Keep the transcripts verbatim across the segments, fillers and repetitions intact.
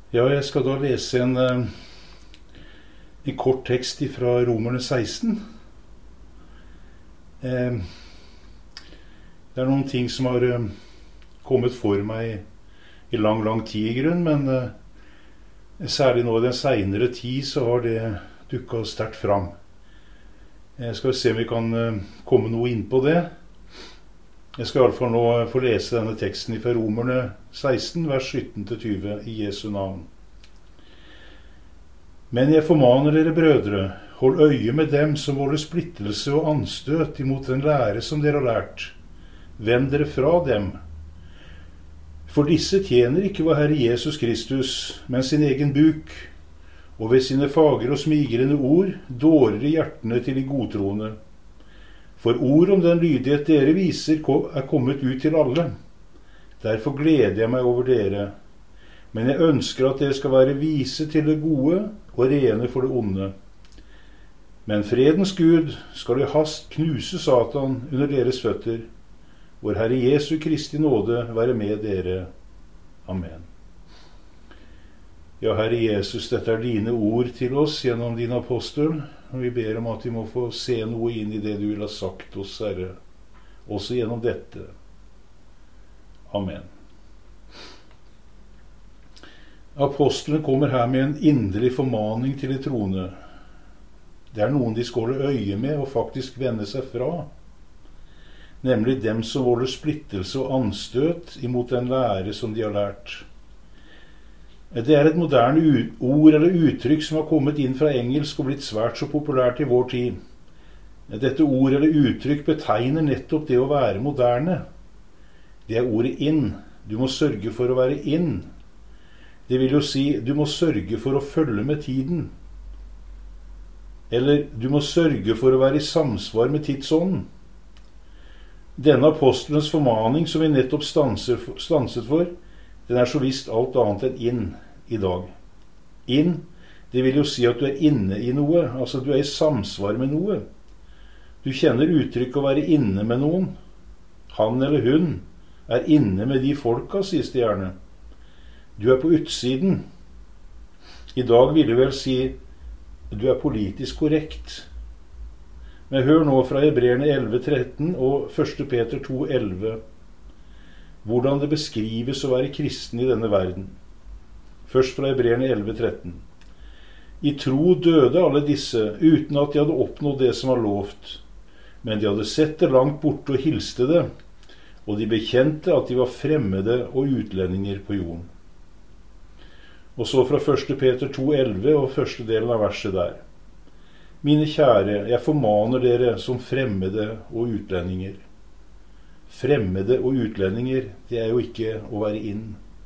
Ja, jeg skal da lese en, eh, en kort tekst fra Romerne seksten. Eh, Det er noen ting som har eh, kommet for meg i lang, lang tid i grunn, men eh, særlig nå i den senere tid så har det dukket sterkt fram. Jeg skal se om vi kan eh, komme noe inn på det. Jeg skal i alle fall nå få lese denne teksten fra Romerne seksten, vers sytten til tjue, i Jesu navn. Men jeg formaner dere, brødre, hold øye med dem som volder splittelse og anstøt imot den lære som dere har lært. Vend dere fra dem. For disse tjener ikke vår Herre Jesus Kristus, men sin egen buk, og ved sine fagre og smigrende ord dårer i hjertene til de godtroende. For ord om den lydighet dere viser er kommet ut til alle. Derfor gleder jeg meg over dere. Men jeg ønsker at dere skal være vise til det gode og rene for det onde. Men fredens Gud skal i hast knuse Satan under deres føtter. Vår Herre Jesu Kristi nåde være med dere. Amen. Ja, Herre Jesus, dette er dine ord til oss gjennom din apostel, og vi ber om at vi må få se noe inn i det du vil ha sagt oss, Herre, også gjennom dette. Amen. Apostelen kommer her med en inderlig formaning til de troende. Det er noen de skal holde øye med og faktisk vende seg fra, nemlig dem som volder splittelse og anstøt imot den lære som de har lært. Det er et moderne ord eller uttrykk som har kommet inn fra engelsk og blitt svært så populært i vår tid. Dette ord eller uttrykk betegner nettopp det å være moderne. Det er ordet inn. Du må sørge for å være inn. Det vil jo si, du må sørge for å følge med tiden. Eller, du må sørge for å være i samsvar med tidsånden. Denne apostelens formaning som vi nettopp stanser, stanset for, den er så visst alt annet enn inn i dag. Inn, det vil jo si at du er inne i noe, altså du er i samsvar med noe. Du kjenner uttrykk å være inne med noen. Han eller hun er inne med de folka, sies det gjerne. Du er på utsiden. I dag vil jeg vel si du er politisk korrekt. Men hør nå fra Hebreerne elleve tretten og første Peter to elleve hvordan det beskrives å være kristen i denne verden. Først fra Hebreerne elleve tretten. I tro døde alle disse uten at de hadde oppnådd det som var lovt. Men de hadde sett det langt borte og hilste det, og de bekjente at de var fremmede og utlendinger på jorden. Og så fra første Peter to elleve og første delen av verset der. Mine kjære, jeg formaner dere som fremmede og utlendinger. Fremmede og utlendinger, det er jo ikke å være inn.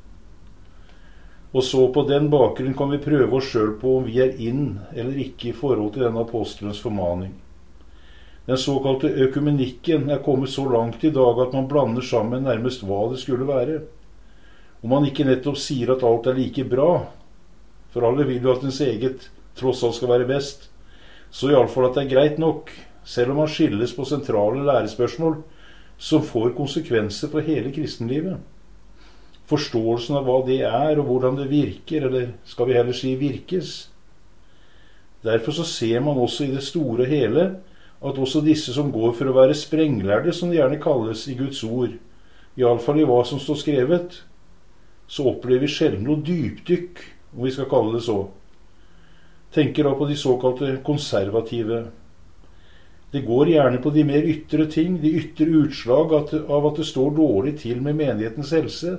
Og så på den bakgrunn kan vi prøve oss selv på om vi er inn eller ikke i forhold til denne apostelens formaning. Den såkalte økumenikken er kommet så langt i dag at man blander sammen nærmest hva det skulle være. Om man ikke nettopp sier at alt er like bra, for alle vil jo at ens eget tross alt skal være best, så i alle fall at det er greit nok, selv om man skilles på sentrale lærespørsmål som får konsekvenser for hele kristenlivet. Forståelsen av hva det er og hvordan det virker, eller skal vi heller si virkes. Derfor så ser man også i det store og hele at også disse som går for å være sprenglærde, som det gjerne kalles i Guds ord, i alle fall i hva som står skrevet, så opplever vi sjelden noe dypdykk, om vi skal kalle det så. Tenker da på de såkalte konservative. Det går gjerne på de mer ytre ting, de ytre utslag av at det står dårlig til med menighetens helse.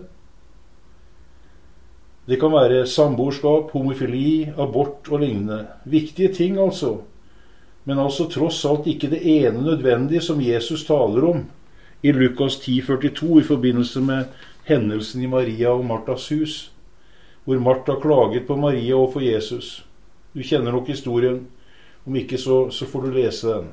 Det kan være samboerskap, homofili, abort og lignende. Viktige ting altså. Men altså tross alt ikke det ene nødvendige som Jesus taler om i Lukas ti førtito i forbindelse med hendelsen i Maria og Martas hus, hvor Martha klaget på Maria og for Jesus. Du kjenner nok historien. Om ikke så, så får du lese den.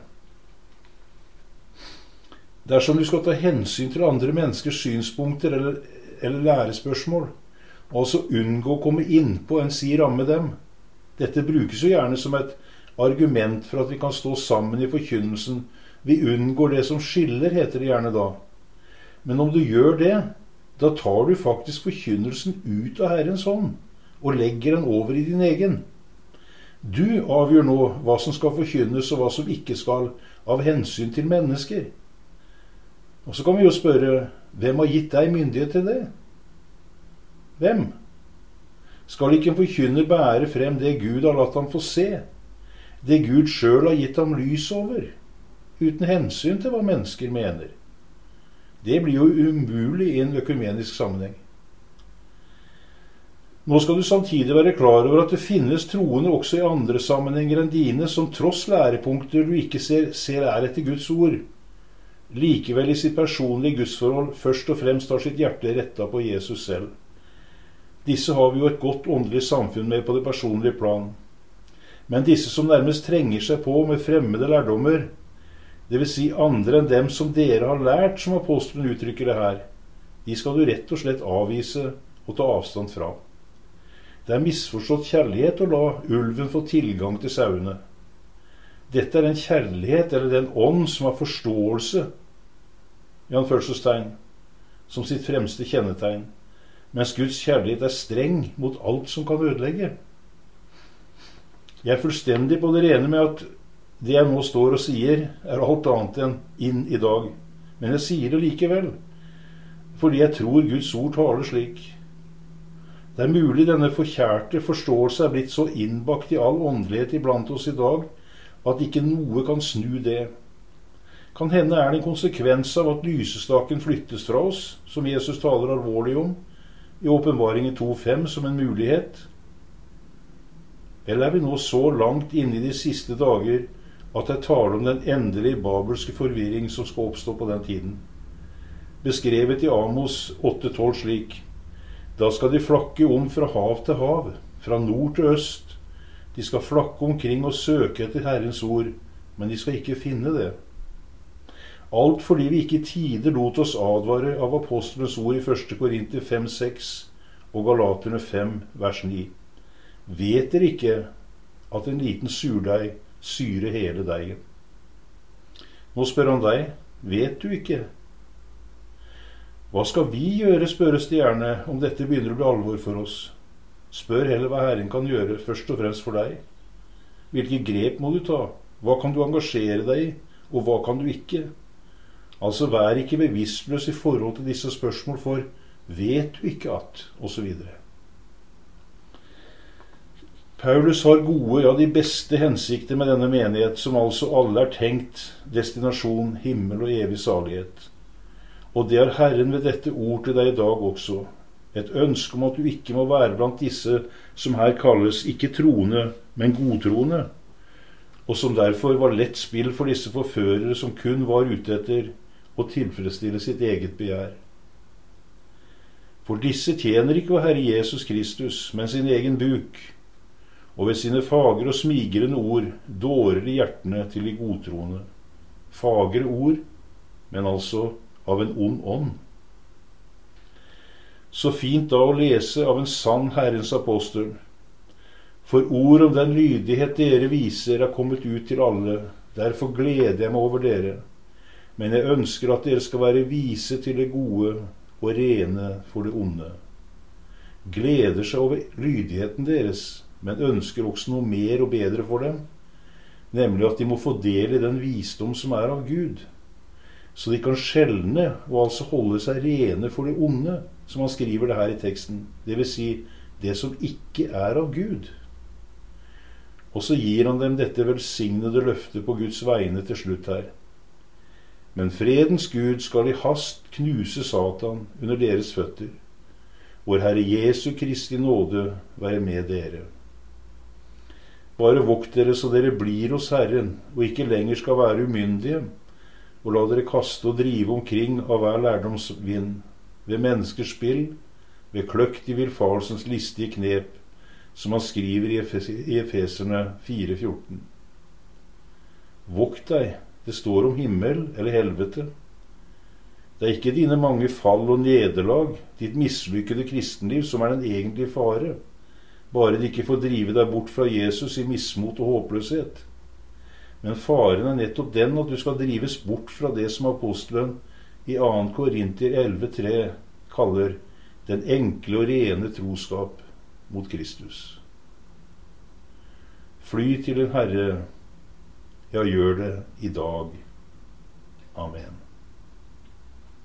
Dersom du skal ta hensyn til andre menneskers synspunkter eller, eller lærespørsmål, altså unngå å komme inn på en si ramme dem. Dette brukes jo gjerne som et argument for at vi kan stå sammen i forkynnelsen. Vi unngår det som skiller, heter det gjerne da. Men om du gjør det, da tar du faktisk forkynnelsen ut av Herrens hånd, og legger den over i din egen. Du avgjør nå hva som skal forkynnes og hva som ikke skal, av hensyn til mennesker. Og så kan vi jo spørre, hvem har gitt deg myndighet til det? Hvem? Skal ikke en forkynner bære frem det Gud har latt ham få se, det Gud selv har gitt ham lys over, uten hensyn til hva mennesker mener? Det blir jo umulig i en økumenisk sammenheng. Nå skal du samtidig være klar over at det finnes troende også i andre sammenhenger enn dine, som tross lærepunkter du ikke ser, ser er etter Guds ord, likevel i sitt personlige gudsforhold først og fremst har sitt hjerte rettet på Jesus selv. Disse har vi jo et godt åndelig samfunn med på det personlige plan. Men disse som nærmest trenger seg på med fremmede lærdommer, det vil si andre enn dem som dere har lært, som apostelen uttrykker det her, de skal du rett og slett avvise og ta avstand fra. Det er misforstått kjærlighet å la ulven få tilgang til sauene. Dette er den kjærlighet eller den ånd som har forståelse, i anførselstegn, som sitt fremste kjennetegn, mens Guds kjærlighet er streng mot alt som kan ødelegge. Jeg er fullstendig på det rene med at det jeg nå står og sier, er alt annet enn inn i dag. Men jeg sier det likevel, fordi jeg tror Guds ord taler slik. Det er mulig denne forkjærte forståelse er blitt så innbakt i all åndelighet iblant oss i dag, at ikke noe kan snu det. Kan hende er det en konsekvens av at lysestaken flyttes fra oss, som Jesus taler alvorlig om, i Åpenbaringen to fem som en mulighet? Eller er vi nå så langt inne i de siste dager at jeg taler om den endelige babelske forvirring som skal oppstå på den tiden? Beskrevet i Amos åtte tolv slik: Da skal de flakke om fra hav til hav, fra nord til øst. De skal flakke omkring og søke etter Herrens ord, men de skal ikke finne det. Alt fordi vi ikke i tide lot oss advare av apostelens ord i første Korinter fem seks og Galaterne fem vers ni. Vet dere ikke at en liten surdeig syrer hele deigen? Nå spør han deg, vet du ikke? Hva skal vi gjøre, spørres det gjerne, om dette begynner å bli alvor for oss. Spør heller hva Herren kan gjøre, først og fremst for deg. Hvilke grep må du ta? Hva kan du engasjere deg i, og hva kan du ikke? Altså, vær ikke bevisstløs i forhold til disse spørsmål, for vet du ikke at, og så videre. Paulus har gode, ja de beste hensikter med denne menighet, som altså alle er tenkt destinasjon, himmel og evig salighet. Og det er Herren ved dette ord til deg i dag også. Et ønske om at du ikke må være blant disse som her kalles ikke troende, men godtroende, og som derfor var lett spill for disse forførere som kun var ute etter å tilfredsstille sitt eget begjær. For disse tjener ikke vår Herre Jesus Kristus, men sin egen buk, og ved sine fagre og smigrende ord dårer de hjertene til de godtroende. Fagre ord, men altså av en ond ånd. Så fint da å lese av en sann Herrens apostel. For ord om den lydighet dere viser er kommet ut til alle, derfor gleder jeg meg over dere. Men jeg ønsker at dere skal være vise til det gode og rene for det onde. Gleder seg over lydigheten deres, men ønsker også noe mer og bedre for dem, nemlig at de må få del i den visdom som er av Gud, så de kan skjelne og altså holde seg rene for det onde, som han skriver det her i teksten, det vil si det som ikke er av Gud. Og så gir han dem dette velsignede løftet på Guds vegne til slutt her. Men fredens Gud skal i hast knuse Satan under deres føtter. Vår Herre Jesu Kristi nåde være med dere. Bare vokt dere så dere blir hos Herren, og ikke lenger skal være umyndige, og la dere kaste og drive omkring av hver lærdomsvind, ved menneskers spill, ved kløkt i villfarelsens listige knep, som han skriver i Efeserne fire fjorten. Vokt deg, det står om himmel eller helvete. Det er ikke dine mange fall og nederlag, ditt mislykkede kristenliv, som er den egentlige fare, bare de ikke får drive deg bort fra Jesus i mismot og håpløshet. Men faren er nettopp den at du skal drives bort fra det som apostelen i andre Korinter elleve tre kaller den enkle og rene troskap, mot Kristus. Fly til en Herre, ja, gjør det i dag. Amen.